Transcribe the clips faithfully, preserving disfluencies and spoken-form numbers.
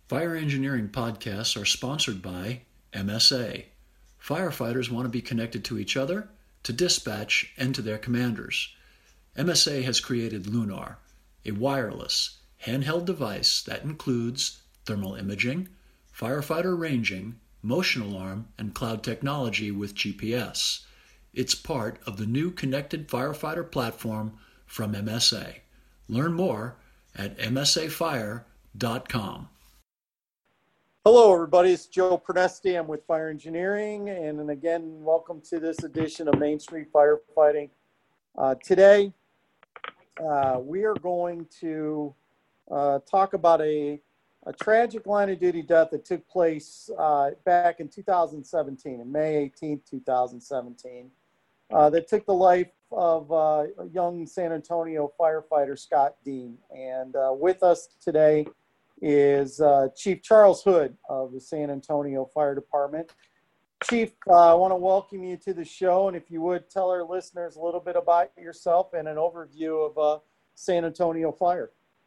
Fire engineering podcasts are sponsored by M S A. Firefighters want to be connected to each other, to dispatch, and to their commanders. M S A has created Lunar, a wireless, handheld device that includes thermal imaging, firefighter ranging, motion alarm, and cloud technology with G P S. It's part of the new connected firefighter platform from M S A. Learn more at m s a fire dot com. Hello, everybody. It's Joe Pernesti. I'm with Fire Engineering, and, and again, welcome to this edition of Main Street Firefighting. Uh, today, uh, we are going to uh, talk about a, a tragic line of duty death that took place uh, back in two thousand seventeen, on May eighteenth, two thousand seventeen, uh, that took the life of uh, a young San Antonio firefighter, Scott Dean. And uh, with us today is uh, Chief Charles Hood of the San Antonio Fire Department. Chief, uh, I want to welcome you to the show, and if you would tell our listeners a little bit about yourself and an overview of uh, San Antonio Fire.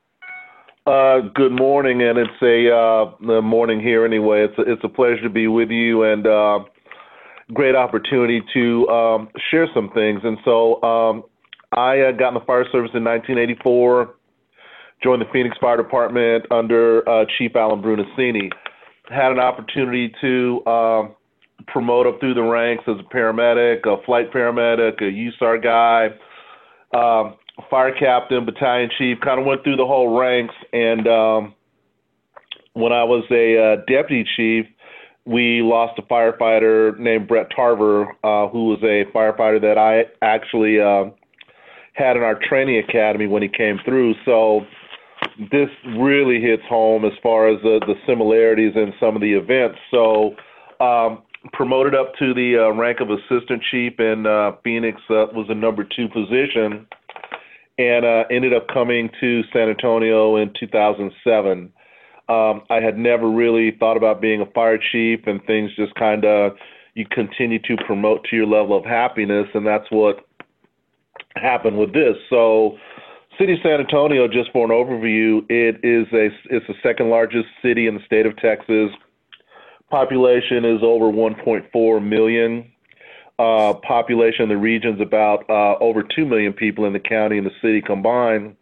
Uh, good morning, and it's a uh, morning here anyway. It's a, it's a pleasure to be with you, and uh, great opportunity to um, share some things. And so um, I uh, got in the fire service in nineteen eighty-four. Joined the Phoenix Fire Department under uh, Chief Alan Brunacini. Had an opportunity to uh, promote up through the ranks as a paramedic, a flight paramedic, a U S A R guy, uh, fire captain, battalion chief, kind of went through the whole ranks. And um, when I was a uh, deputy chief, we lost a firefighter named Brett Tarver, uh, who was a firefighter that I actually uh, had in our training academy when he came through. So this really hits home as far as the, the similarities in some of the events. So um, promoted up to the uh, rank of assistant chief in uh, Phoenix, uh, was a number two position, and uh, ended up coming to San Antonio in two thousand seven. Um, I had never really thought about being a fire chief, and things just kind of, you continue to promote to your level of happiness, and that's what happened with this. So City of San Antonio, just for an overview, it is a it's the second largest city in the state of Texas. Population is over one point four million. Uh, population in the region is about uh, over two million people in the county and the city combined.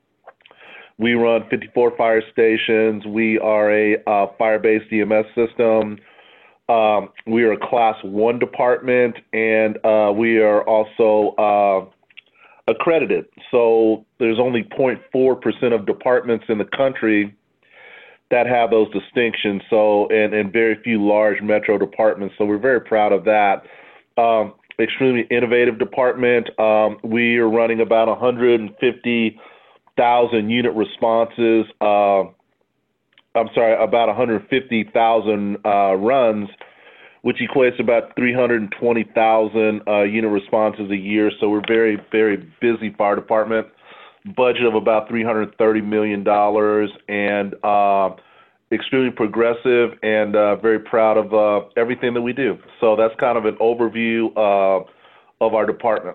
We run fifty-four fire stations. We are a uh, fire-based E M S system. Um, we are a class one department, and uh, we are also uh, accredited. So there's only zero point four percent of departments in the country that have those distinctions. So, and, and very few large metro departments. So we're very proud of that. Um, extremely innovative department. Um, we are running about one hundred fifty thousand unit responses. Uh, I'm sorry, about one hundred fifty thousand uh, runs, which equates to about three hundred twenty thousand uh, unit responses a year. So we're very, very busy fire department. Budget of about three hundred thirty million dollars, and uh, extremely progressive, and uh, very proud of uh, everything that we do. So that's kind of an overview uh, of our department.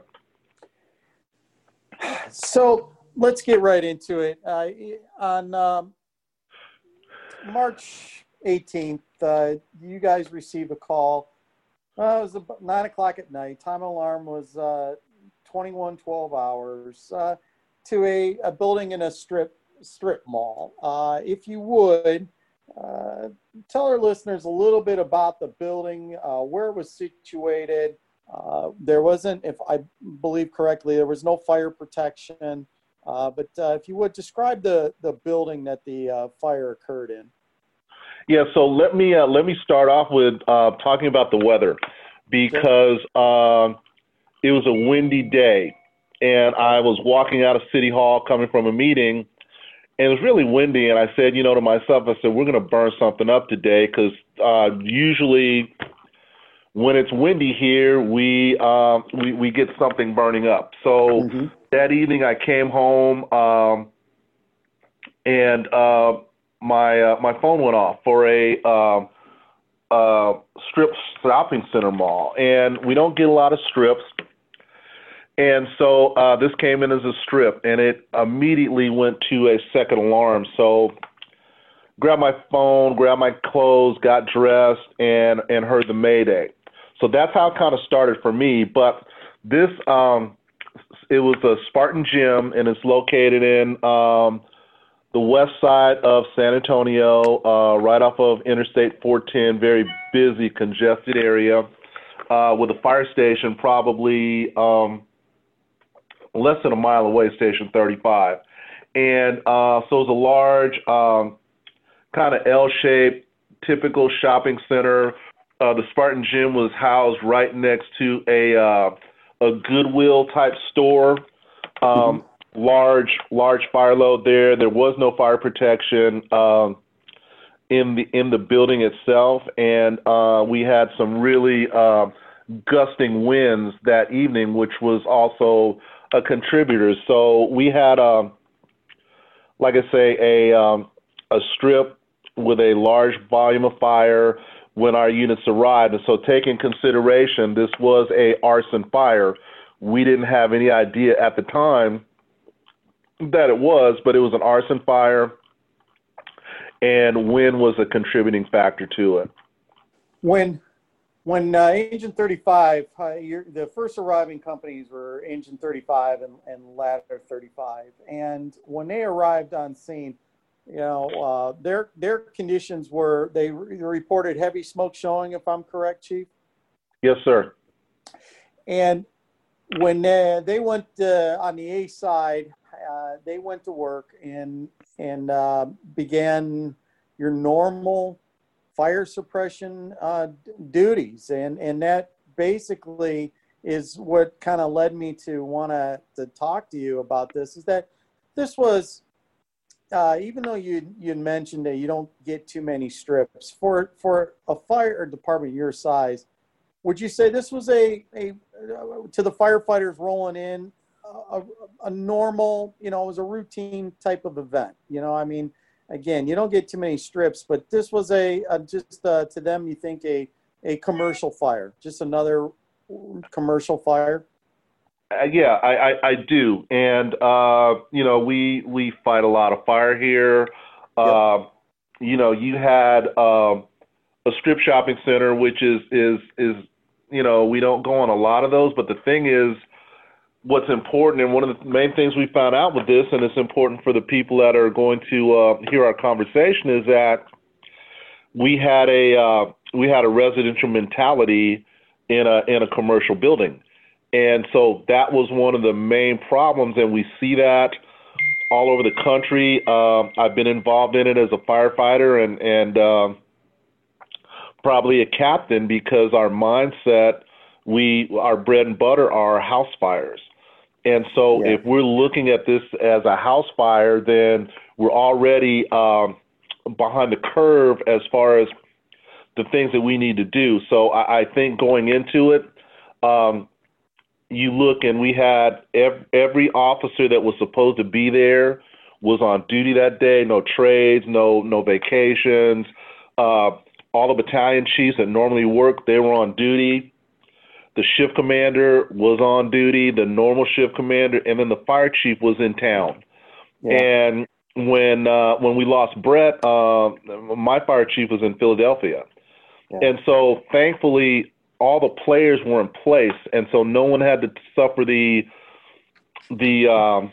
So let's get right into it. Uh, on um, March eighteenth, uh, you guys received a call. Uh, it was about nine o'clock at night. Time alarm was uh, twenty-one twelve hours uh, to a, a building in a strip strip mall. Uh, if you would, uh, tell our listeners a little bit about the building, uh, where it was situated. Uh, there wasn't, if I believe correctly, there was no fire protection. Uh, but uh, if you would, describe the, the building that the uh, fire occurred in. Yeah, so let me uh, let me start off with uh, talking about the weather, because um, it was a windy day, and I was walking out of City Hall coming from a meeting, and it was really windy, and I said, you know, to myself, I said, we're going to burn something up today, because uh, usually when it's windy here, we, uh, we we get something burning up. So mm-hmm. That evening I came home, um, and uh, my uh, my phone went off for a uh, uh, strip shopping center mall, and we don't get a lot of strips. And so uh, this came in as a strip, and it immediately went to a second alarm. So grabbed my phone, grabbed my clothes, got dressed, and and heard the Mayday. So that's how it kind of started for me. But this, um, it was a Spartan Gym, and it's located in um, the west side of San Antonio, uh, right off of Interstate four ten, very busy, congested area, uh, with a fire station probably um, less than a mile away, Station thirty-five. And uh, so it was a large, um, kind of L-shaped, typical shopping center. Uh, the Spartan Gym was housed right next to a uh, a Goodwill type store. Um, mm-hmm. Large, large fire load there. There was no fire protection um, in the in the building itself, and uh, we had some really uh, gusting winds that evening, which was also a contributor. So we had, um, like I say, a um, a strip with a large volume of fire when our units arrived. And so taking consideration, this was a arson fire. We didn't have any idea at the time that it was, but it was an arson fire, and wind was a contributing factor to it. When when uh, Engine thirty-five, uh, you're, the first arriving companies were Engine thirty-five and, and Ladder thirty-five. And when they arrived on scene, you know, uh, their their conditions were, they re- reported heavy smoke showing, if I'm correct, Chief? Yes, sir. And when uh, they went uh, on the A side, uh, they went to work and, and uh, began your normal fire suppression uh, d- duties. And, and that basically is what kind of led me to want to to talk to you about this, is that this was, Uh, even though you you mentioned that you don't get too many strips for for a fire department your size, would you say this was a a uh, to the firefighters rolling in a, a normal, you know, it was a routine type of event? You know, I mean, again, you don't get too many strips, but this was a, a just uh, to them, you think a a commercial fire, just another commercial fire. Uh, yeah, I, I, I do, and uh, you know, we we fight a lot of fire here. Uh, yep. You know, you had uh, a strip shopping center, which is is is you know, we don't go on a lot of those. But the thing is, what's important, and one of the main things we found out with this, and it's important for the people that are going to uh, hear our conversation, is that we had a uh, we had a residential mentality in a in a commercial building. And so that was one of the main problems, and we see that all over the country. Uh, I've been involved in it as a firefighter and, and uh, probably a captain, because our mindset, we our bread and butter are house fires. And so yeah. If we're looking at this as a house fire, then we're already um, behind the curve as far as the things that we need to do. So I, I think going into it, um, you look, and we had every, every officer that was supposed to be there was on duty that day. No trades, no no vacations. Uh, all the battalion chiefs that normally work, they were on duty. The shift commander was on duty, the normal shift commander, and then the fire chief was in town. Yeah. And when uh, when we lost Brett, uh, my fire chief was in Philadelphia. Yeah. And so thankfully, all the players were in place, and so no one had to suffer the the um,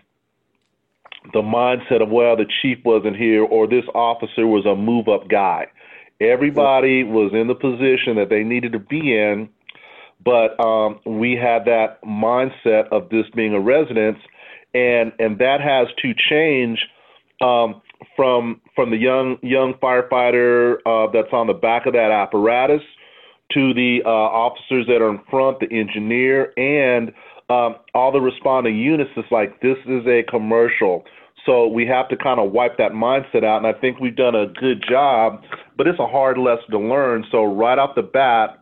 the mindset of, well, the chief wasn't here, or this officer was a move-up guy. Everybody was in the position that they needed to be in, but um, we had that mindset of this being a residence, and and that has to change um, from from the young young firefighter uh, that's on the back of that apparatus, to the uh, officers that are in front, the engineer, and um, all the responding units. It's like, this is a commercial. So we have to kind of wipe that mindset out, and I think we've done a good job, but it's a hard lesson to learn. So right off the bat,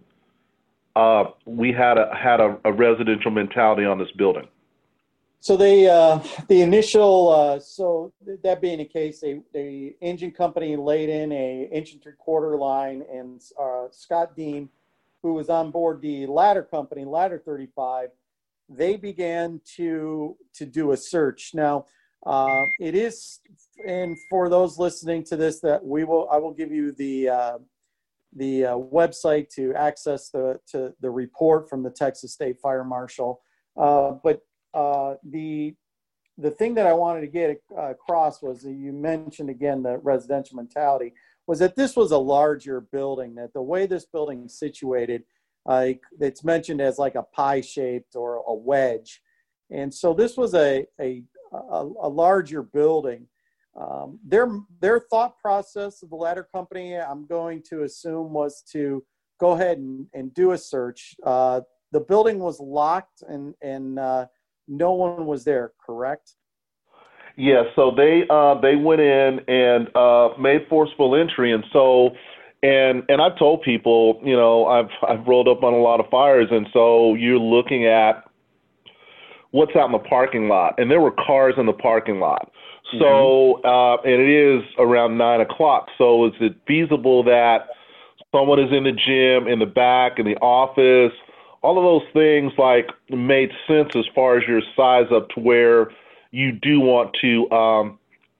uh, we had a had a, a residential mentality on this building. So they, uh, the initial, uh, so that being the case, they, the engine company laid in a inch and three quarter line, and uh, Scott Dean, who was on board the ladder company, Ladder thirty-five, they began to to do a search. Now, Uh, it is, and for those listening to this, that we will, I will give you the uh, the uh, website to access the to the report from the Texas State Fire Marshal. Uh, but uh, the the thing that I wanted to get across was that you mentioned again the residential mentality was that this was a larger building. That the way this building is situated, uh, it's mentioned as like a pie shaped or a wedge, and so this was a a a, a larger building. Um, their their thought process of the ladder company, I'm going to assume, was to go ahead and, and do a search. Uh, the building was locked and and uh, no one was there, correct? Yeah, so they uh, they went in and uh, made forcible entry, and so and and I've told people, you know, I've I've rolled up on a lot of fires, and so you're looking at what's out in the parking lot, and there were cars in the parking lot. So, uh, and it is around nine o'clock. So is it feasible that someone is in the gym, in the back, in the office? All of those things like made sense as far as your size up to where you do want to um,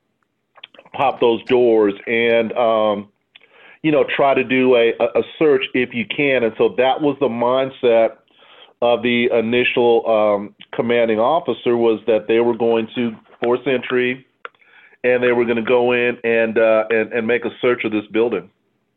pop those doors and, um, you know, try to do a, a search if you can. And so that was the mindset of the initial um, commanding officer, was that they were going to force entry, and they were going to go in and, uh, and and make a search of this building.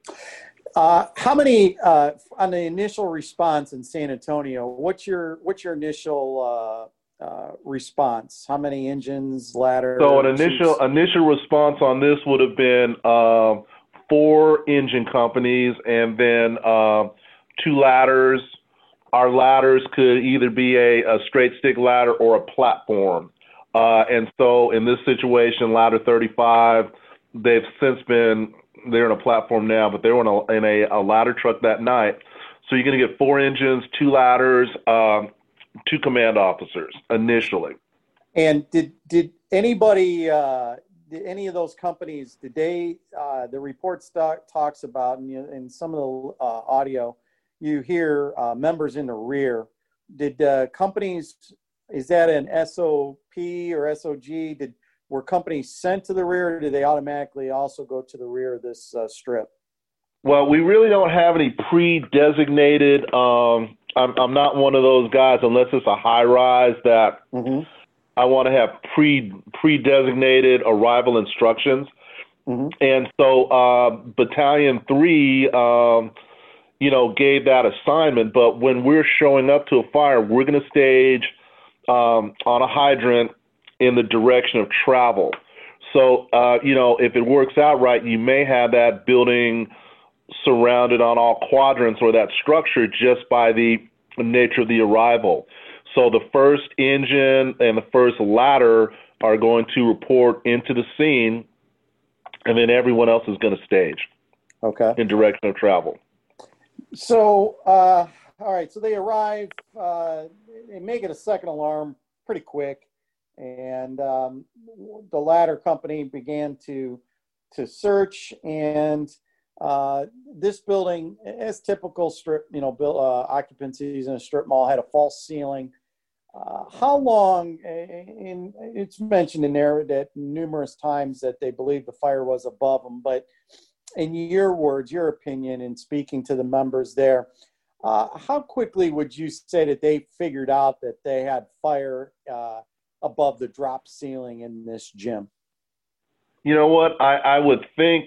Uh, how many uh, on the initial response in San Antonio? What's your what's your initial uh, uh, response? How many engines, ladders? So an initial initial response on this would have been uh, four engine companies, and then uh, two ladders. Our ladders could either be a, a straight stick ladder or a platform. Uh, and so in this situation, ladder thirty-five, they've since been, they're in a platform now, but they were in a, in a, a ladder truck that night. So you're going to get four engines, two ladders, um, two command officers initially. And did did anybody, uh, did any of those companies, did they, uh, the report st- talks about, and in, in some of the uh, audio, you hear uh, members in the rear. Did uh, companies, is that an S O P or S O G? Did were companies sent to the rear, or did they automatically also go to the rear of this uh, strip? Well, we really don't have any pre-designated. Um, I'm, I'm not one of those guys, unless it's a high rise, that mm-hmm. I want to have pre pre-designated arrival instructions. Mm-hmm. And so uh, Battalion Three, um, you know, gave that assignment. But when we're showing up to a fire, we're going to stage Um, on a hydrant in the direction of travel. So, uh, you know, if it works out right, you may have that building surrounded on all quadrants, or that structure, just by the nature of the arrival. So the first engine and the first ladder are going to report into the scene, and then everyone else is going to stage. Okay. In direction of travel. So, uh, all right, so they arrive, uh, they make it a second alarm pretty quick, and um, the ladder company began to to search, and uh, this building, as typical strip, you know, build, uh, occupancies in a strip mall, had a false ceiling. Uh, how long, and it's mentioned in there that numerous times that they believe the fire was above them, but in your words, your opinion, in speaking to the members there, Uh, how quickly would you say that they figured out that they had fire uh, above the drop ceiling in this gym? You know what? I, I would think,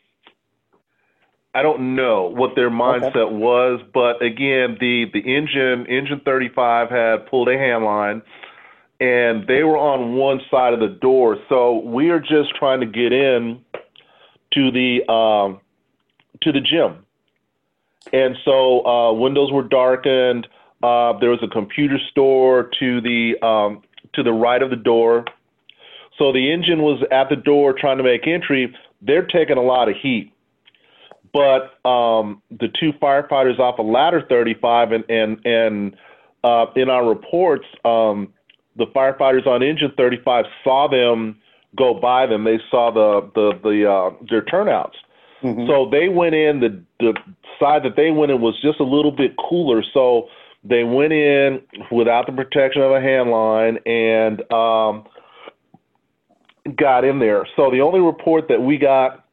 I don't know what their mindset okay. was, but again, the, the engine, engine thirty-five had pulled a hand line, and they were on one side of the door. So we are just trying to get in to the, um, to the gym. And so uh, windows were darkened. Uh, there was a computer store to the um, to the right of the door. So the engine was at the door trying to make entry. They're taking a lot of heat. But um, the two firefighters off of ladder thirty-five, and and and uh, in our reports, um, the firefighters on engine thirty-five saw them go by them. They saw the the the uh, their turnouts. Mm-hmm. So they went in, the, the side that they went in was just a little bit cooler. So they went in without the protection of a hand line, and um, got in there. So the only report that we got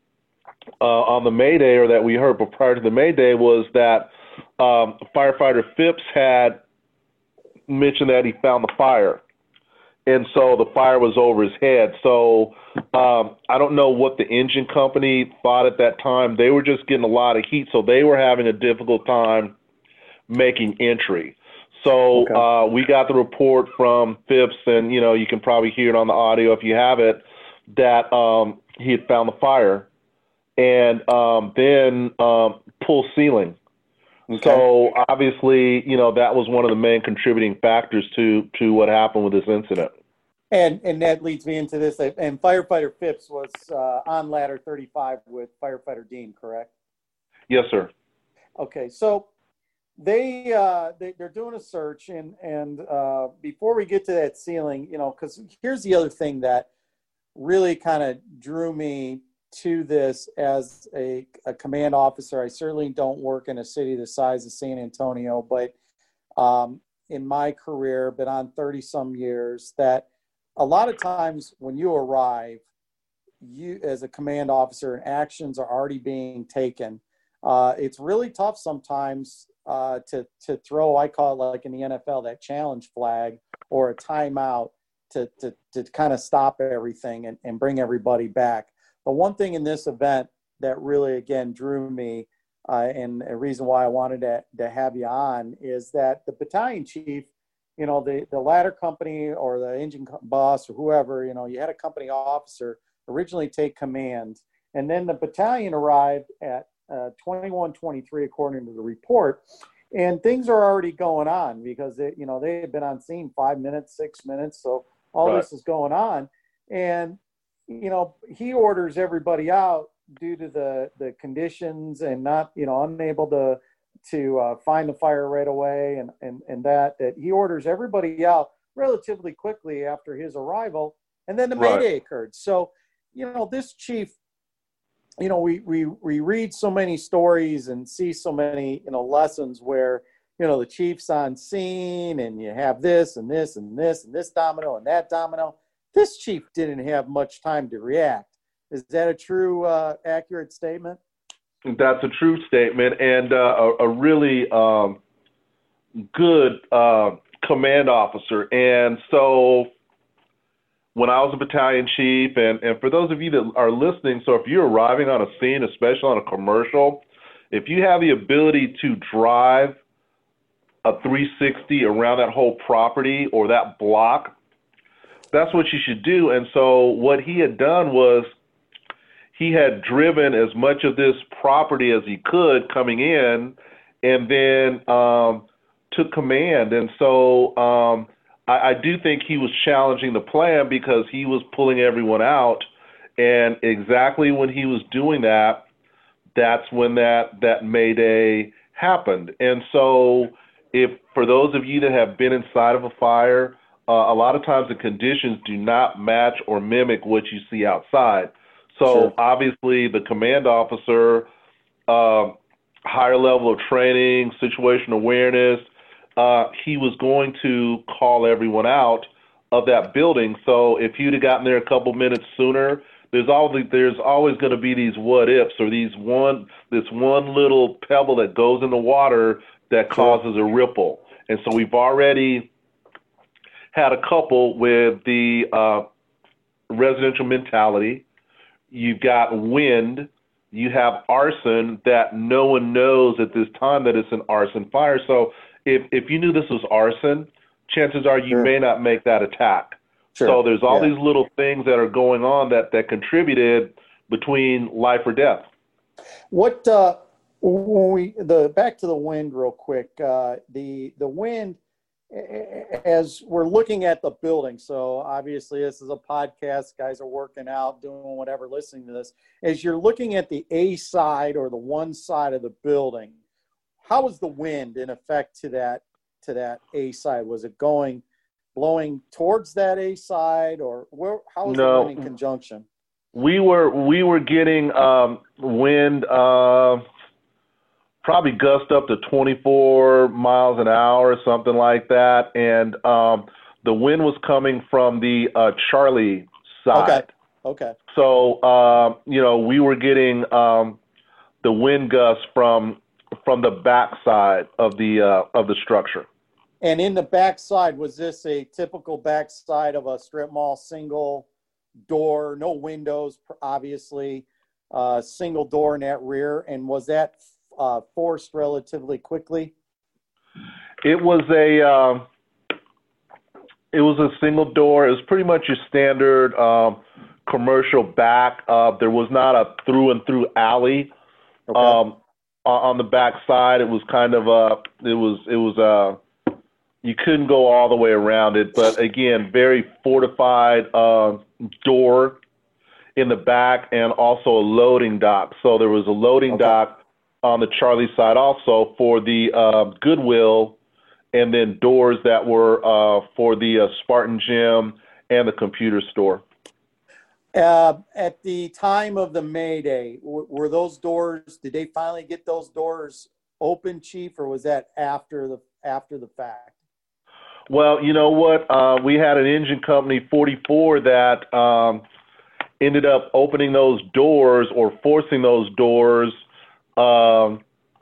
uh, on the Mayday, or that we heard but prior to the Mayday, was that um, firefighter Phipps had mentioned that he found the fire. And so the fire was over his head. So um, I don't know what the engine company thought at that time. They were just getting a lot of heat, so they were having a difficult time making entry. So Okay. uh, we got the report from Phipps, and you know you can probably hear it on the audio if you have it, that um, he had found the fire, and um, then um, pull ceiling. Okay. So obviously, you know, that was one of the main contributing factors to to what happened with this incident. And and that leads me into this. And firefighter Phipps was uh, on ladder thirty-five with firefighter Dean, correct? Yes, sir. Okay, so they, uh, they they're doing a search, and and uh, before we get to that ceiling, you know, because here's the other thing that really kind of drew me to this as a, a command officer. I certainly don't work in a city the size of San Antonio, but um, in my career, been on thirty some years, that a lot of times when you arrive, you as a command officer, and actions are already being taken. Uh, it's really tough sometimes uh, to to throw, I call it like in the N F L, that challenge flag or a timeout to to to kind of stop everything and, and bring everybody back. But one thing in this event that really, again, drew me, uh, and a reason why I wanted to, to have you on, is that the battalion chief, you know, the, the ladder company or the engine boss or whoever, you know, you had a company officer originally take command. And then the battalion arrived at uh, twenty-one twenty-three, according to the report. And things are already going on because, they, you know, they had been on scene five minutes, six minutes. So all Right. this is going on. And you know, he orders everybody out due to the, the conditions and not, you know, unable to, to uh, find the fire right away. And, and, and that, that he orders everybody out relatively quickly after his arrival. And then the Right. Mayday occurred. So, you know, this chief, you know, we, we, we read so many stories and see so many, you know, lessons where, you know, the chief's on scene and you have this and this and this and this domino and that domino. This chief didn't have much time to react. Is that a true, uh, accurate statement? That's a true statement, and uh, a, a really um, good uh, command officer. And so when I was a battalion chief, and, and for those of you that are listening, so if you're arriving on a scene, especially on a commercial, if you have the ability to drive a three sixty around that whole property or that block, that's what you should do. And so what he had done was he had driven as much of this property as he could coming in, and then um, took command. And so um, I, I do think he was challenging the plan because he was pulling everyone out. And exactly when he was doing that, that's when that, that Mayday happened. And so if for those of you that have been inside of a fire, Uh, a lot of times the conditions do not match or mimic what you see outside. So Sure. obviously the command officer, uh, higher level of training, situational awareness, uh, he was going to call everyone out of that building. So if you'd have gotten there a couple minutes sooner, there's always there's always going to be these what ifs or these one this one little pebble that goes in the water that causes a ripple. And so we've already had a couple with the uh, residential mentality. You've got wind. You have arson that no one knows at this time that it's an arson fire. So if, if you knew this was arson, chances are you Sure. may not make that attack. Sure. So there's all Yeah. these little things that are going on that, that contributed between life or death. What, uh, when we, the, back to the wind real quick, uh, the, the wind, as we're looking at the building, so obviously this is a podcast, guys are working out, doing whatever, listening to this. As you're looking at the A side or the one side of the building, how was the wind in effect to that to that A side? Was it going, blowing towards that A side, or where? How was No. the wind in conjunction? We were we were getting um, wind. Uh, probably gust up to twenty-four miles an hour, something like that. And um, the wind was coming from the uh, Charlie side. Okay. Okay. So, uh, you know, we were getting um, the wind gusts from from the back side of the uh, of the structure. And in the backside, was this a typical backside of a strip mall, single door, no windows, obviously, uh, single door in that rear? And was that uh, forced relatively quickly? It was a um, it was a single door. It was pretty much your standard um, commercial back. Uh, there was not a through and through alley Okay. um, on the back side. It was kind of a it was it was a you couldn't go all the way around it, but again, very fortified uh, door in the back and also a loading dock. So there was a loading Okay. dock on the Charlie side also for the uh, Goodwill, and then doors that were uh, for the uh, Spartan Gym and the computer store. Uh, at the time of the Mayday, w- were those doors, did they finally get those doors open, Chief, or was that after the after the fact? Well, you know what? Uh, we had an engine company, forty-four, that um, ended up opening those doors or forcing those doors um,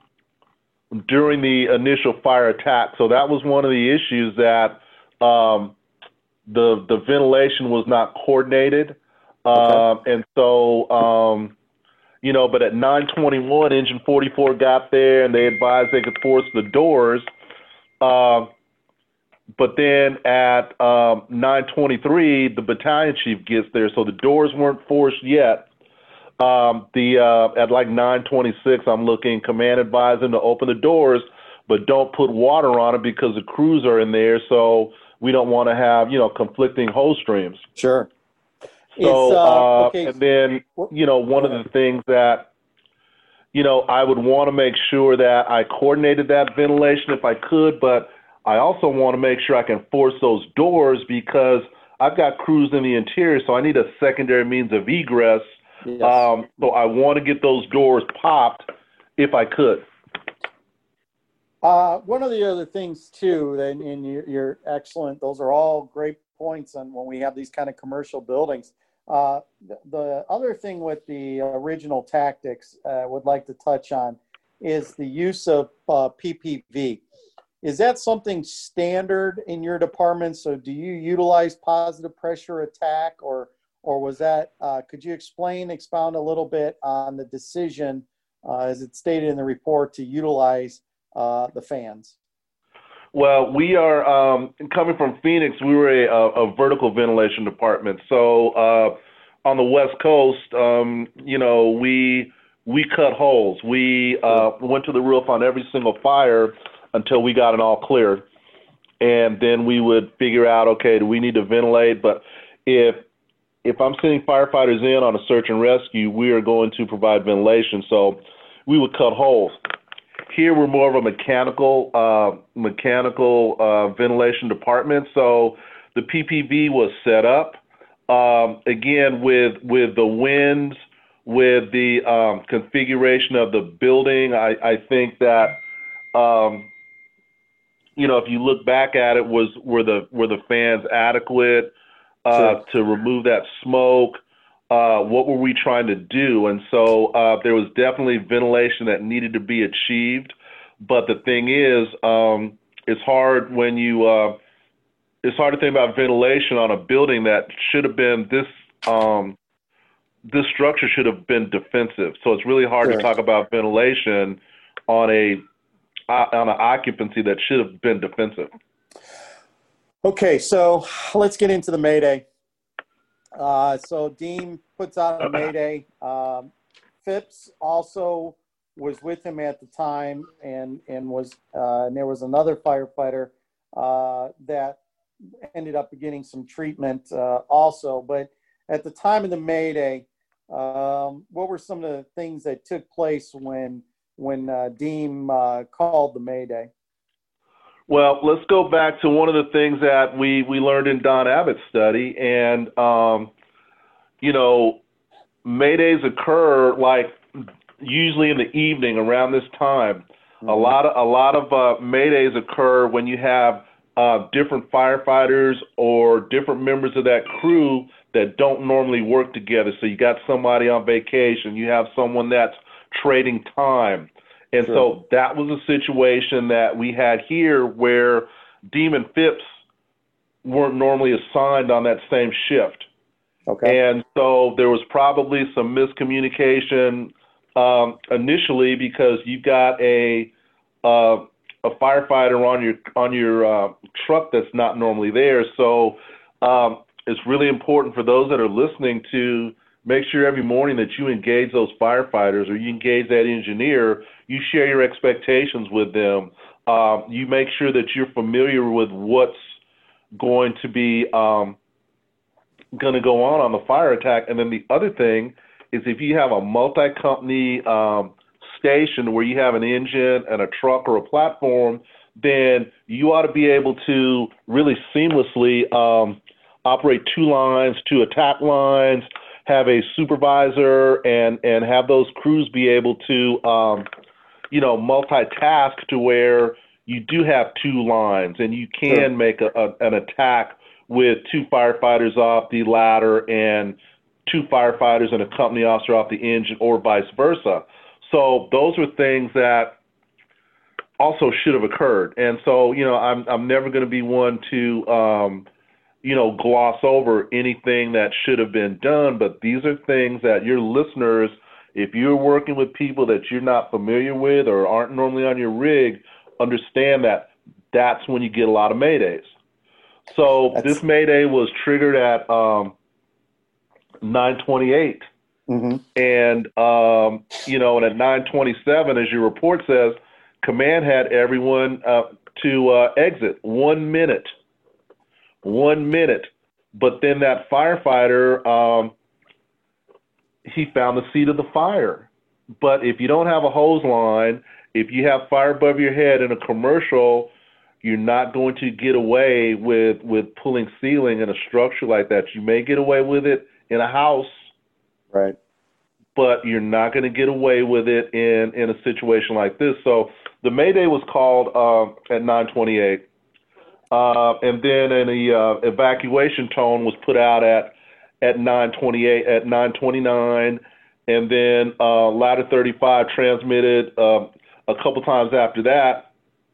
during the initial fire attack. So that was one of the issues, that um, the the ventilation was not coordinated. Okay. Um, and so, um, you know, but at nine twenty-one, engine forty-four got there and they advised they could force the doors. Uh, But then at um, nine twenty-three, the battalion chief gets there, so the doors weren't forced yet. Um, the uh, at like nine twenty-six, I'm looking. Command advised them to open the doors, but don't put water on it because the crews are in there. So we don't want to have you know conflicting hose streams. Sure. So It's, uh, uh, okay. and then you know one of the things that you know I would want to make sure that I coordinated that ventilation if I could, but I also want to make sure I can force those doors because I've got crews in the interior, so I need a secondary means of egress. Yes. Um, so I want to get those doors popped if I could. Uh, one of the other things too, and, and you're, you're excellent. Those are all great points on when we have these kind of commercial buildings. Uh, the, the other thing with the original tactics I uh, would like to touch on is the use of uh, P P V. Is that something standard in your department? So do you utilize positive pressure attack, or or was that, uh, could you explain, expound a little bit on the decision, uh, as it stated in the report, to utilize uh, the fans? Well, we are, um, coming from Phoenix, we were a, a, a vertical ventilation department. So uh, on the West Coast, um, you know, we, we cut holes. We uh, went to the roof on every single fire until we got an all clear. And then we would figure out, okay, do we need to ventilate? But if if I'm sending firefighters in on a search and rescue, we are going to provide ventilation. So we would cut holes. Here we're more of a mechanical uh, mechanical uh, ventilation department. So the P P V was set up, um, again, with with the winds, with the um, configuration of the building. I, I think that um, you know, if you look back at it, was were the were the fans adequate uh, Sure. to remove that smoke? Uh, what were we trying to do? And so uh, there was definitely ventilation that needed to be achieved. But the thing is, um, it's hard when you uh, it's hard to think about ventilation on a building that should have been this um, this structure should have been defensive. So it's really hard Sure. to talk about ventilation on a on an occupancy that should have been defensive. Okay, so let's get into the Mayday. Uh, so Dean puts out a Mayday. Um, Phipps also was with him at the time, and and was uh, and there was another firefighter uh, that ended up getting some treatment uh, also. But at the time of the Mayday, um, what were some of the things that took place when when uh, Dean uh, called the Mayday? Well, let's go back to one of the things that we, we learned in Don Abbott's study. And, um, you know, Maydays occur like usually in the evening around this time. Mm-hmm. A lot of, a lot of uh, Maydays occur when you have uh, different firefighters or different members of that crew that don't normally work together. So you got somebody on vacation, you have someone that's trading time. And Sure. so that was a situation that we had here where Deem and Phipps weren't normally assigned on that same shift. Okay. And so there was probably some miscommunication um, initially because you got a uh, a firefighter on your on your uh, truck that's not normally there. So um, it's really important for those that are listening to make sure every morning that you engage those firefighters or you engage that engineer, you share your expectations with them. Um, you make sure that you're familiar with what's going to be um, going to go on on the fire attack. And then the other thing is if you have a multi-company um, station where you have an engine and a truck or a platform, then you ought to be able to really seamlessly um, operate two lines, two attack lines, have a supervisor, and, and have those crews be able to, um, you know, multitask to where you do have two lines and you can Sure. make a, a, an attack with two firefighters off the ladder and two firefighters and a company officer off the engine or vice versa. So those are things that also should have occurred. And so, you know, I'm I'm never going to be one to, um, you know, gloss over anything that should have been done. But these are things that your listeners, if you're working with people that you're not familiar with or aren't normally on your rig, understand that that's when you get a lot of maydays. So That's, this mayday was triggered at um, nine twenty-eight. mm-hmm. And, um, you know, and at nine twenty-seven, as your report says, command had everyone uh, to uh, exit one minute, one minute. But then that firefighter, um, he found the seat of the fire. But if you don't have a hose line, if you have fire above your head in a commercial, you're not going to get away with, with pulling ceiling in a structure like that. You may get away with it in a house, Right. but you're not going to get away with it in, in a situation like this. So the mayday was called uh, at nine twenty-eight, uh, and then an uh, evacuation tone was put out at at nine twenty-eight, at nine twenty-nine, and then uh, ladder thirty-five transmitted uh, a couple times after that,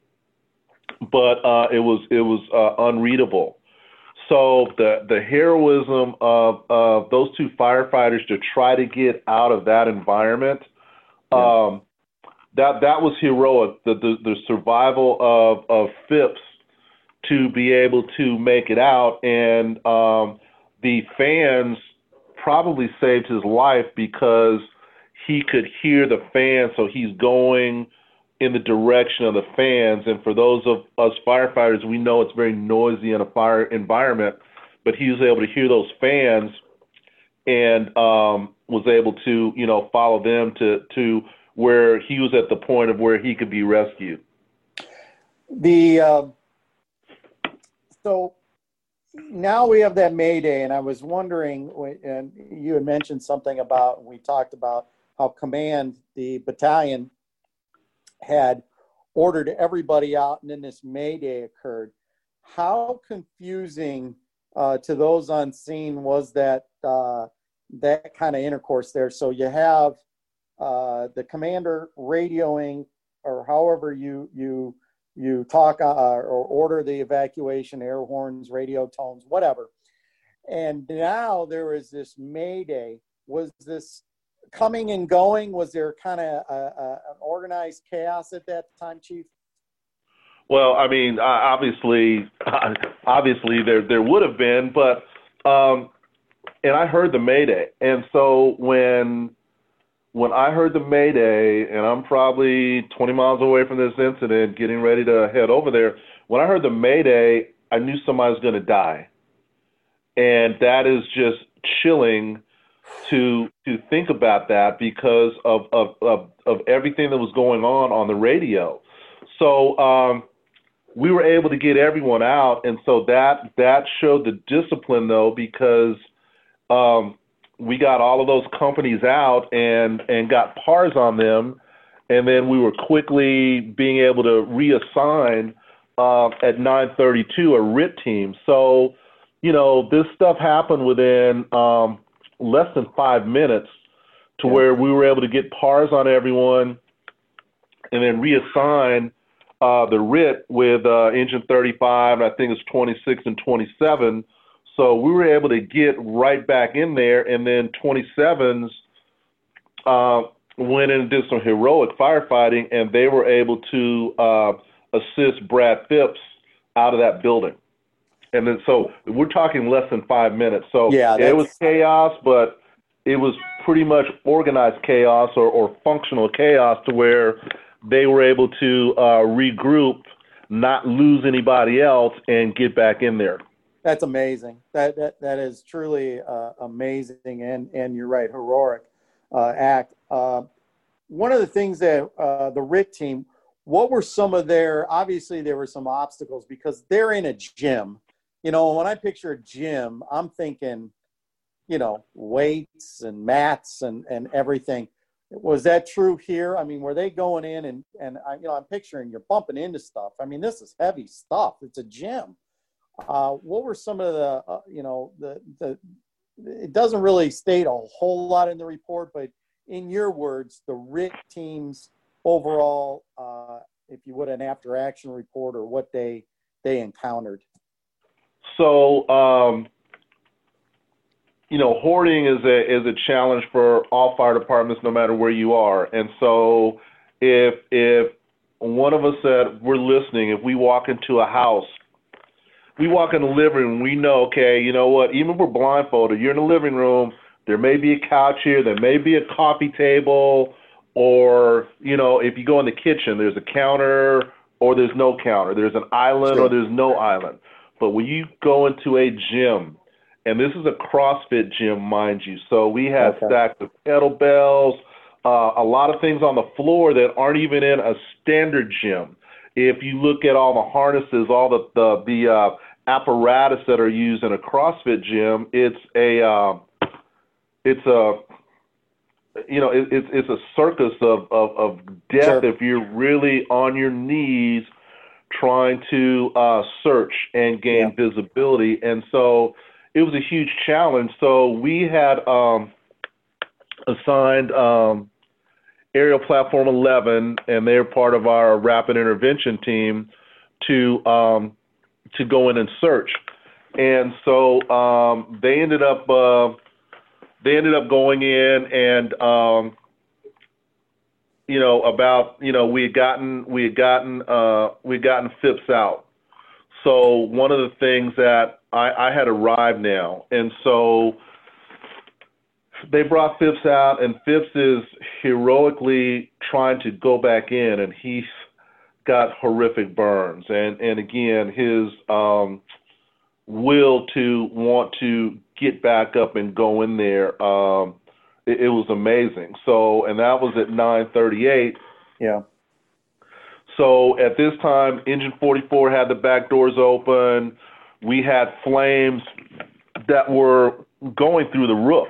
but uh, it was it was uh, unreadable. So the the heroism of, of those two firefighters to try to get out of that environment, Yeah. um, that that was heroic. The, the the survival of of Phipps to be able to make it out, and um, the fans probably saved his life because he could hear the fans, so he's going in the direction of the fans. And for those of us firefighters, we know it's very noisy in a fire environment, but he was able to hear those fans and um, was able to, you know, follow them to, to where he was at the point of where he could be rescued. The uh, so now we have that Mayday, and I was wondering, and you had mentioned something about, we talked about how command, the battalion, had ordered everybody out, and then this Mayday occurred. How confusing uh, to those on scene was that uh, that kind of intercourse there? So you have uh, the commander radioing, or however you you you talk uh, or order the evacuation, air horns, radio tones, whatever. And now there is this Mayday. Was this coming and going? Was there kind of a, a, an organized chaos at that time, Chief? Well, I mean, obviously, obviously there there would have been, but um, and I heard the Mayday, and so when when I heard the Mayday, and I'm probably twenty miles away from this incident, getting ready to head over there. When I heard the Mayday, I knew somebody was going to die, and that is just chilling to to think about that because of of of, of everything that was going on on the radio. So um, we were able to get everyone out, and so that that showed the discipline, though, because um, we got all of those companies out and and got P A Rs on them, and then we were quickly being able to reassign uh, at nine thirty-two a R I T team. So you know, this stuff happened within um, less than five minutes to Yeah. where we were able to get P A Rs on everyone and then reassign uh, the R I T with uh, engine thirty-five, and I think it's twenty-six and twenty-seven. So we were able to get right back in there, and then twenty-sevens uh, went in and did some heroic firefighting, and they were able to uh, assist Brad Phipps out of that building. And then, so we're talking less than five minutes. So Yeah, it was that's- chaos, but it was pretty much organized chaos or, or functional chaos to where they were able to uh, regroup, not lose anybody else, and get back in there. That's amazing. That that that is truly uh, amazing, and and you're right, heroic uh, act. Uh, one of the things that uh, the R I T team, what were some of their? Obviously, there were some obstacles because they're in a gym. You know, when I picture a gym, I'm thinking, you know, weights and mats and and everything. Was that true here? I mean, were they going in and and I, you know, I'm picturing you're bumping into stuff. I mean, this is heavy stuff. It's a gym. Uh, what were some of the, uh, you know, the, the, it doesn't really state a whole lot in the report, but in your words, the R I T team's overall, uh, if you would, an after action report or what they, they encountered. So, um, you know, hoarding is a, is a challenge for all fire departments, no matter where you are. And so if, if one of us that we're listening, if we walk into a house, we walk in the living room, we know, okay, you know what, even if we're blindfolded, you're in the living room, there may be a couch here, there may be a coffee table, or, you know, if you go in the kitchen, there's a counter or there's no counter. There's an island Sure. or there's no island. But when you go into a gym, and this is a CrossFit gym, mind you, so we had Okay. stacks of kettlebells, uh, a lot of things on the floor that aren't even in a standard gym. If you look at all the harnesses, all the the, the uh, apparatus that are used in a CrossFit gym, it's a uh, it's a you know it, it's it's a circus of of, of death Sure. if you're really on your knees trying to uh, search and gain Yeah. visibility, and so it was a huge challenge. So we had um, assigned. Um, Aerial Platform eleven, and they're part of our rapid intervention team, to um, to go in and search. And so um, they ended up uh, they ended up going in and um, you know about you know we had gotten we had gotten uh, we had gotten Phipps out. So one of the things that I, I had arrived now, and so they brought Phipps out, and Phipps is heroically trying to go back in, and he's got horrific burns. And, and again, his um, will to want to get back up and go in there, um, it, it was amazing. So, and that was at nine thirty-eight. Yeah. So at this time, engine forty-four had the back doors open. We had flames that were going through the roof.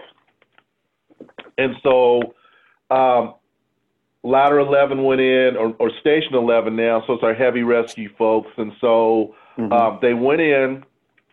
And so um, Ladder eleven went in, or, or Station eleven now, so it's our heavy rescue folks. And so Mhm. um, they went in,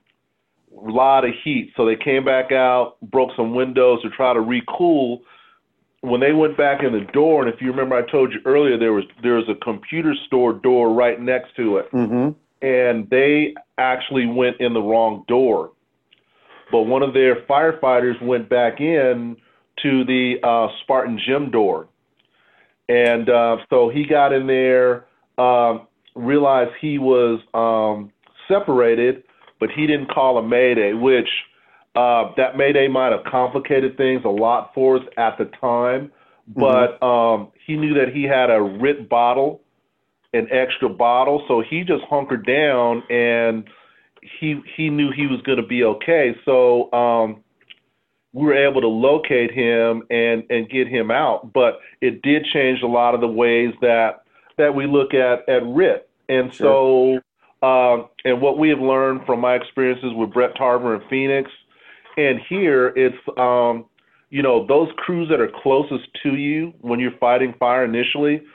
a lot of heat. So they came back out, broke some windows to try to recool. When they went back in the door, and if you remember I told you earlier, there was there was a computer store door right next to it. Mhm. And they actually went in the wrong door. But one of their firefighters went back in to the uh, Spartan gym door. And uh, so he got in there, um, realized he was um, separated, but he didn't call a mayday, which uh, that mayday might have complicated things a lot for us at the time. But um, he knew that he had a R I T bottle, an extra bottle, so he just hunkered down, and he he knew he was going to be okay. So um, we were able to locate him and, and get him out. But it did change a lot of the ways that that we look at, at R I T. And Sure. so, um, and what we have learned from my experiences with Brett Tarver in Phoenix, and here it's, um, you know, those crews that are closest to you when you're fighting fire initially,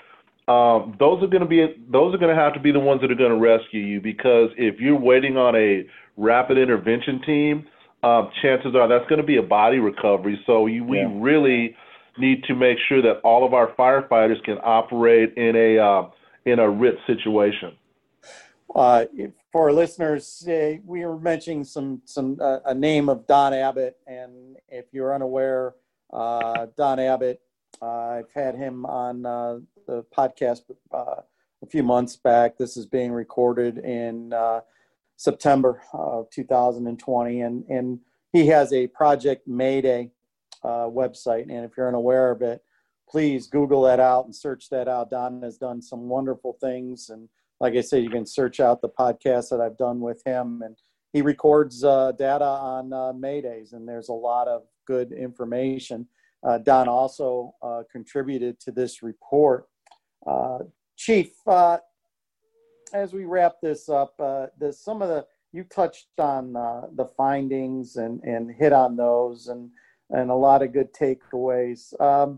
um, those are going to be those are going to have to be the ones that are going to rescue you, because if you're waiting on a rapid intervention team, um, chances are that's going to be a body recovery. So you, we Yeah. really need to make sure that all of our firefighters can operate in a uh, in a R I T situation. Uh, for our listeners, uh, we were mentioning some some uh, a name of Don Abbott, and if you're unaware, uh, Don Abbott, uh, I've had him on uh, the podcast uh, a few months back. This is being recorded in uh, September of two thousand twenty, and and he has a Project Mayday uh, website, and if you're unaware of it, please Google that out and search that out. Don has done some wonderful things, and like I said, you can search out the podcast that I've done with him, and he records uh, data on uh, Maydays, and there's a lot of good information. Uh, Don also uh, contributed to this report. Uh, Chief, uh, as we wrap this up, uh, there's some of the, you touched on uh, the findings and, and hit on those, and, and a lot of good takeaways. Um,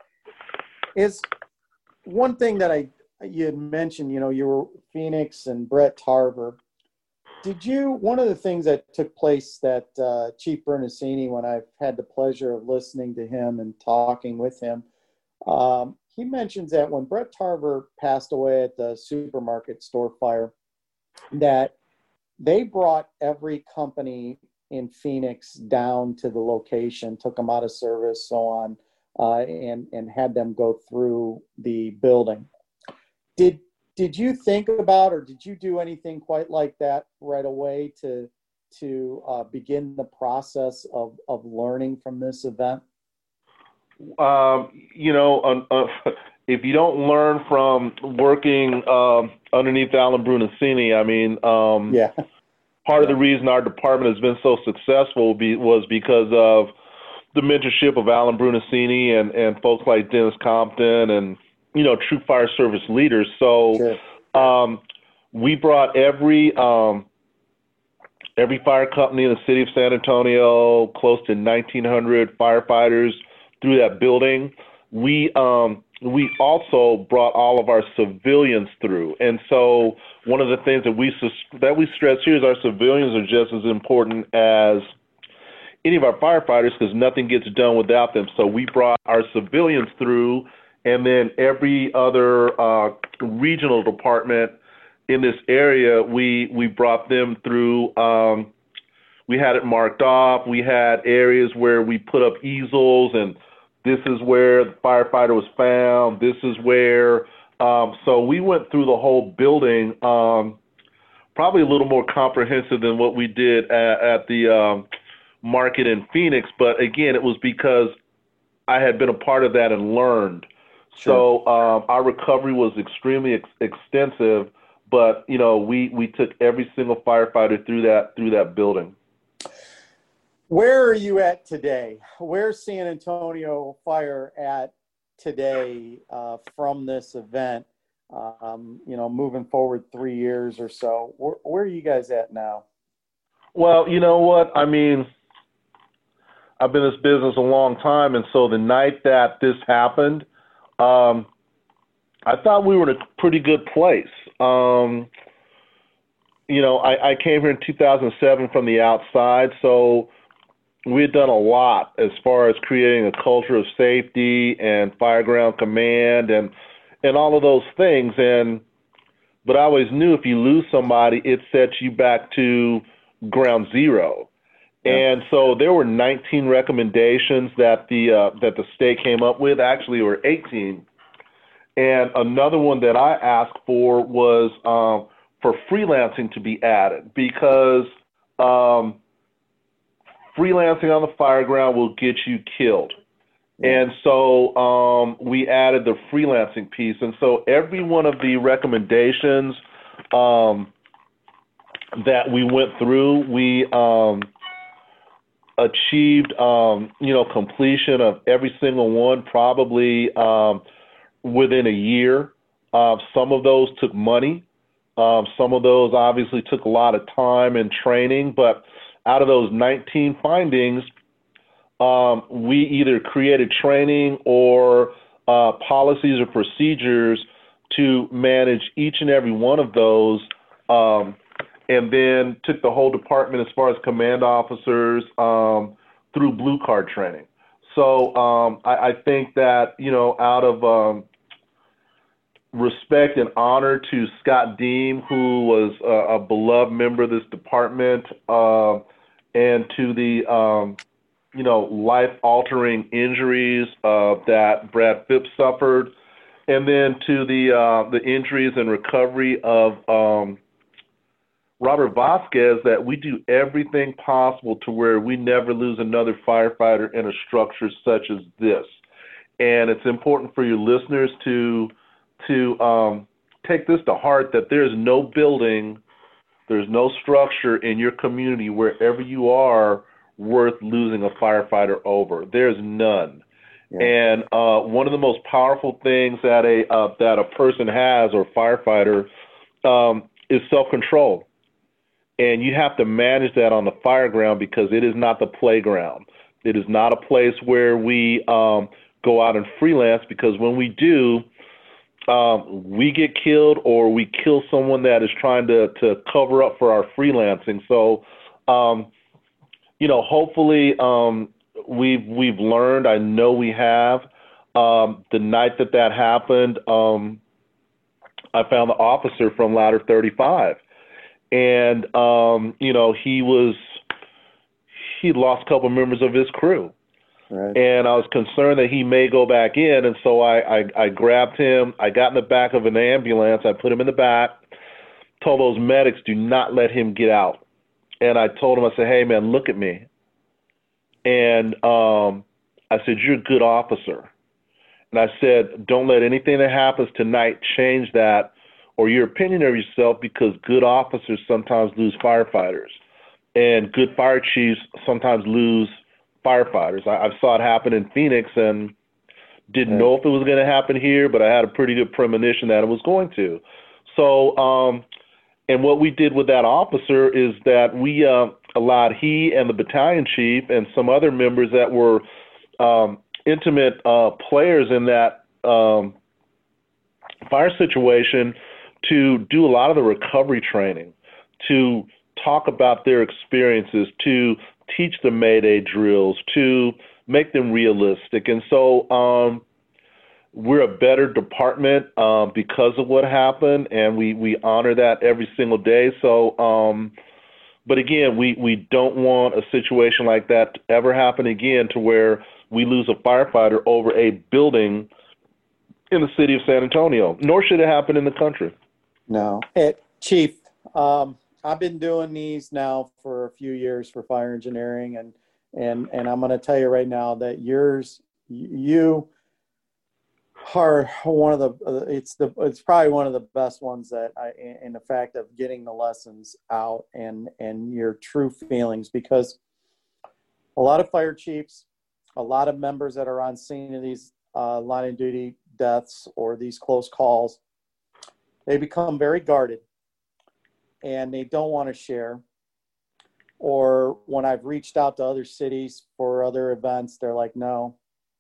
is one thing that I, you had mentioned, you know, you were Phoenix and Brett Tarver. Did you, one of the things that took place that uh, Chief Bernasini, when I've had the pleasure of listening to him and talking with him, um, he mentions that when Brett Tarver passed away at the supermarket store fire, that they brought every company in Phoenix down to the location, took them out of service, so on, uh, and, and had them go through the building. Did did you think about, or did you do anything quite like that right away to to uh, begin the process of, of learning from this event? Um, you know, uh, uh, if you don't learn from working um, underneath Alan Brunacini, I mean, um, yeah. part of yeah. the reason our department has been so successful be, was because of the mentorship of Alan Brunacini and, and folks like Dennis Compton and, you know, true fire service leaders. So Sure. um, we brought every um, every fire company in the city of San Antonio, close to nineteen hundred firefighters through that building. We um, we also brought all of our civilians through. And so one of the things that we that we stress here is our civilians are just as important as any of our firefighters, because nothing gets done without them. So we brought our civilians through, and then every other uh, regional department in this area, we we brought them through. Um, we had it marked off. We had areas where we put up easels, and this is where the firefighter was found. This is where. Um, so we went through the whole building, um, probably a little more comprehensive than what we did at, at the um, market in Phoenix. But again, it was because I had been a part of that and learned. Sure. So um, our recovery was extremely ex- extensive, but you know, we, we took every single firefighter through that through that building. Where are you at today? Where's San Antonio Fire at today uh, from this event? Um, you know, moving forward three years or so, where, where are you guys at now? Well, you know what? I mean, I've been in this business a long time, and so the night that this happened, um, I thought we were in a pretty good place. Um, you know, I, I came here in two thousand seven from the outside, so we had done a lot as far as creating a culture of safety and fireground command and and all of those things. And but I always knew if you lose somebody, it sets you back to ground zero. Yeah. And so there were nineteen recommendations that the uh, that the state came up with. Actually, there were eighteen. And another one that I asked for was um, for freelancing to be added, because um, freelancing on the fireground will get you killed. Yeah. And so um, we added the freelancing piece. And so every one of the recommendations um, that we went through, we um, achieved, um, you know, completion of every single one, probably um, within a year. Uh, some of those took money. Um, some of those obviously took a lot of time and training, but out of those nineteen findings, um, we either created training or uh, policies or procedures to manage each and every one of those, um, and then took the whole department as far as command officers um, through blue card training. So um, I, I think that, you know, out of um, respect and honor to Scott Deem, who was a, a beloved member of this department, uh, and to the, um, you know, life-altering injuries uh, that Brad Phipps suffered, and then to the uh, the injuries and recovery of um, Robert Vasquez, that we do everything possible to where we never lose another firefighter in a structure such as this. And it's important for your listeners to to um, take this to heart, that there's no building, there's no structure in your community, wherever you are, worth losing a firefighter over. There's none. Yeah. And uh, one of the most powerful things that a uh, that a person has, or firefighter, um, is self-control. And you have to manage that on the fire ground, because it is not the playground. It is not a place where we um, go out and freelance, because when we do, um, we get killed, or we kill someone that is trying to, to cover up for our freelancing. So, um, you know, hopefully um, we've, we've learned, I know we have. Um, the night that that happened, um, I found the officer from Ladder thirty-five. And, um, you know, he was, he lost a couple members of his crew. Right. And I was concerned that he may go back in. And so I, I, I grabbed him. I got in the back of an ambulance. I put him in the back, told those medics, do not let him get out. And I told him, I said, hey, man, look at me. And um, I said, you're a good officer. And I said, don't let anything that happens tonight change that, or your opinion of yourself, because good officers sometimes lose firefighters, and good fire chiefs sometimes lose firefighters. I, I saw it happen in Phoenix and didn't know if it was going to happen here, but I had a pretty good premonition that it was going to. So, um, and what we did with that officer is that we uh, allowed he and the battalion chief and some other members that were um, intimate uh, players in that um, fire situation to do a lot of the recovery training, to talk about their experiences, to teach the Mayday drills, to make them realistic. And so um, we're a better department um, because of what happened, and we, we honor that every single day. So, um, but again, we, we don't want a situation like that to ever happen again, to where we lose a firefighter over a building in the city of San Antonio, nor should it happen in the country. No. Hey, Chief, um, I've been doing these now for a few years for fire engineering, and and and I'm going to tell you right now that yours, you are one of the, uh, it's the, it's probably one of the best ones that I, in the fact of getting the lessons out and and your true feelings, because a lot of fire chiefs, a lot of members that are on scene of these uh, line of duty deaths or these close calls, they become very guarded, and they don't want to share. Or when I've reached out to other cities for other events, they're like, no,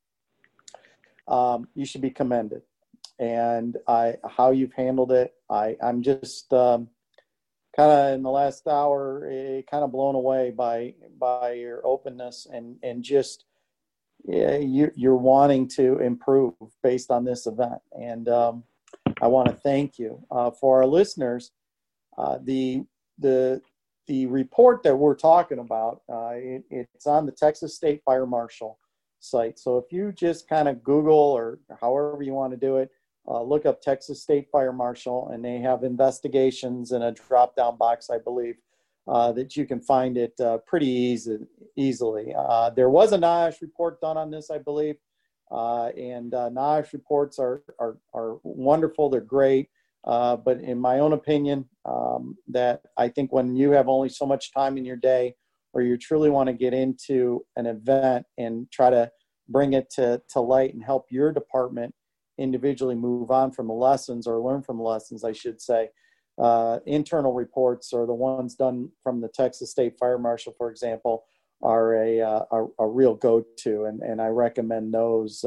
um, you should be commended. And I, how you've handled it, I, I'm just um, kind of in the last hour, eh, kind of blown away by, by your openness and, and just, yeah, you, you're wanting to improve based on this event. And um, I want to thank you. Uh, for our listeners, uh, the the the report that we're talking about, uh, it, it's on the Texas State Fire Marshal site. So if you just kind of Google, or however you want to do it, uh, look up Texas State Fire Marshal, and they have investigations in a drop-down box, I believe, uh, that you can find it uh, pretty easy, easily. Uh, there was a NIOSH report done on this, I believe. Uh, and uh, NIOSH reports are, are, are wonderful. They're great. Uh, but in my own opinion, um, that I think when you have only so much time in your day, or you truly want to get into an event and try to bring it to, to light and help your department individually move on from the lessons, or learn from the lessons, I should say, uh, internal reports, or the ones done from the Texas State Fire Marshal, for example, are a, uh, a, a real go-to, and, and I recommend those uh,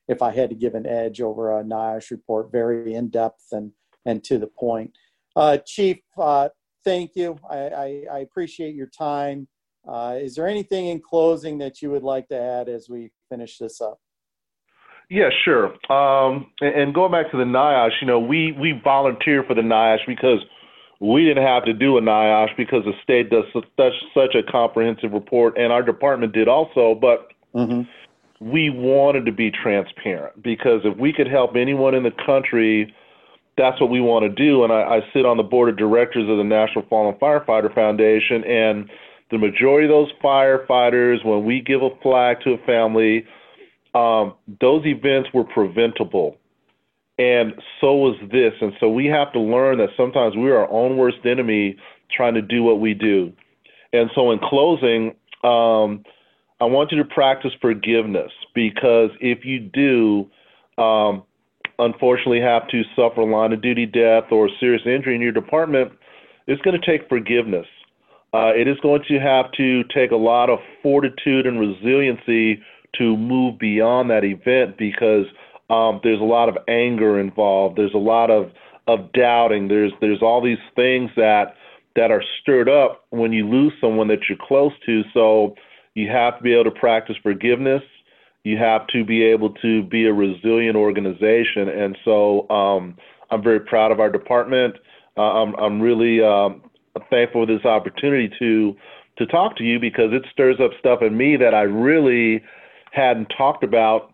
if I had to give an edge over a NIOSH report, very in-depth and, and to the point. Uh, Chief, uh, thank you. I, I, I appreciate your time. Uh, is there anything in closing that you would like to add as we finish this up? Yeah, sure. Um, and, and going back to the NIOSH, you know, we, we volunteered for the NIOSH because we didn't have to do a NIOSH because the state does such, such a comprehensive report, and our department did also, but mm-hmm. we wanted to be transparent because if we could help anyone in the country, that's what we want to do. And I, I sit on the board of directors of the National Fallen Firefighter Foundation, and the majority of those firefighters, when we give a flag to a family, um, those events were preventable. And so was this. And so we have to learn that sometimes we're our own worst enemy trying to do what we do. And so in closing, um, I want you to practice forgiveness, because if you do, um, unfortunately have to suffer a line of duty death or serious injury in your department, it's going to take forgiveness. Uh, it is going to have to take a lot of fortitude and resiliency to move beyond that event, because um, there's a lot of anger involved. There's a lot of, of doubting. There's there's all these things that that are stirred up when you lose someone that you're close to. So you have to be able to practice forgiveness. You have to be able to be a resilient organization. And so um, I'm very proud of our department. Uh, I'm, I'm really um, thankful for this opportunity to to talk to you, because it stirs up stuff in me that I really hadn't talked about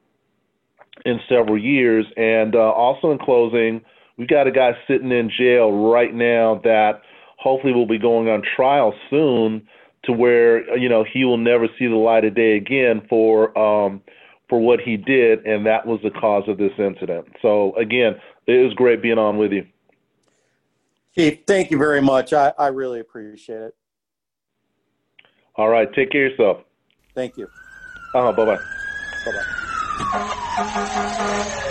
in several years. And uh, also in closing, we've got a guy sitting in jail right now that hopefully will be going on trial soon, to where, you know, he will never see the light of day again for um, for what he did, and that was the cause of this incident. So again, it was great being on with you. Chief, thank you very much. I, I really appreciate it. All right, take care of yourself. Thank you. Uh-huh, bye-bye. Bye-bye.